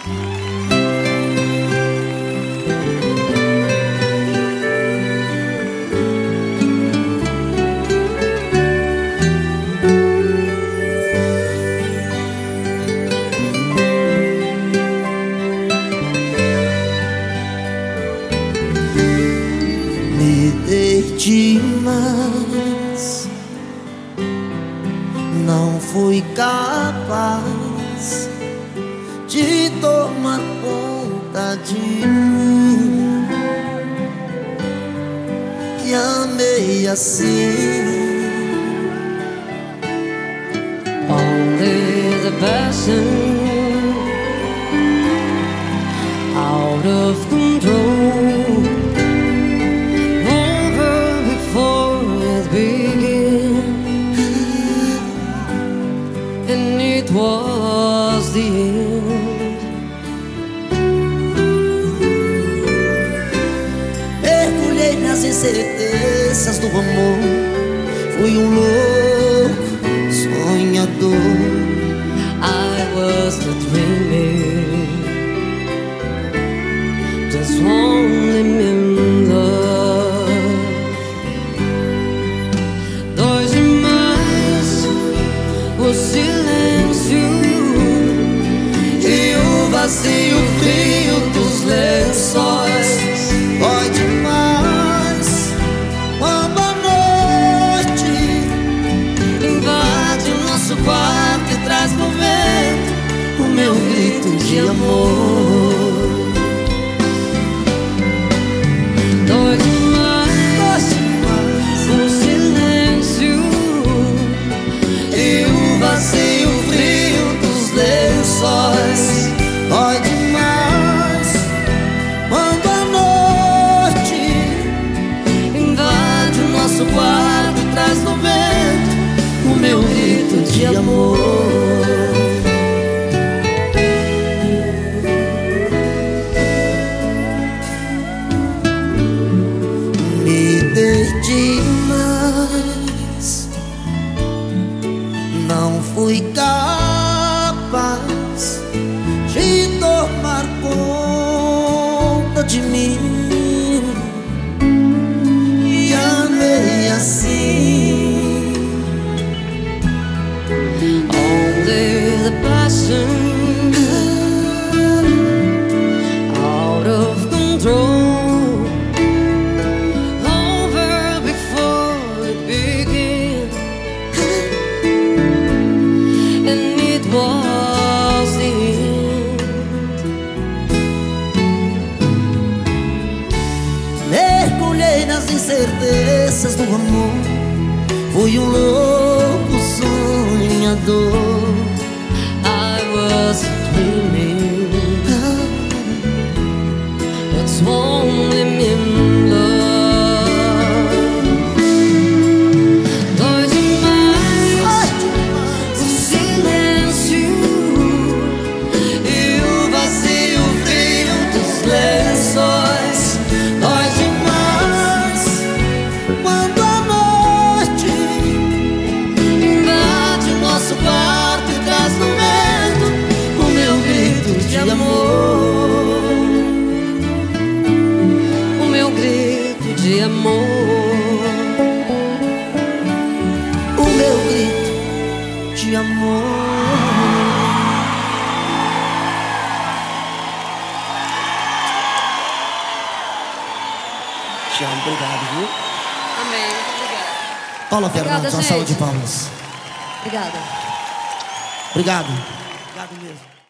Me dei demais, não fui capaz de tomar conta de mim. E amei assim. Only the passion, out of control, over before it began, and it was the end. Mergulhei nas incertezas do amor, fui louco sonhador. I was the dreamer, just only in love. Dói demais o silêncio e o vazio frio dos lençóis. Dói demais quando a noite Invade o nosso quarto e traz no vento o meu grito de amor. Dói demais o silêncio e o vazio frio dos lençóis. Dói demais quando a noite Invade o nosso quarto e traz no vento o meu grito de amor. Me dei demais, não fui capaz de tomar conta de mim. E amei assim. Only the passion, out of control, over before it began, and it was the end. Mergulhei nas incertezas do amor, fui louco sonhador. I was dreaming, it's only in love. Dói demais o silêncio e o vazio frio dos lençóis. Dói demais quando a noite Invade o nosso quarto e traz no vento o meu grito de amor. o meu grito de amor. O meu grito de amor. Te amo, obrigado, viu? Amém. Muito obrigada. Paula Obrigada, Fernandes, uma gente. salva de palmas. Obrigada. Obrigado. Obrigado mesmo.